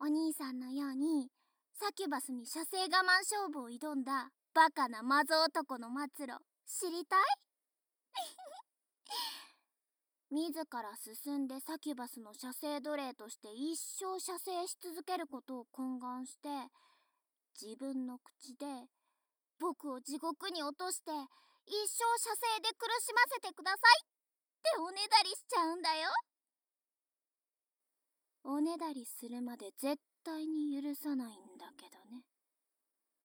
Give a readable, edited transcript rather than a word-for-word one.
お兄さんのようにサキュバスに射精我慢勝負を挑んだバカなマゾ男の末路知りたい？自ら進んでサキュバスの射精奴隷として一生射精し続けることを懇願して、自分の口で僕を地獄に落として一生射精で苦しませてくださいっておねだりしちゃうんだよ。おねだりするまで絶対に許さないんだけどね。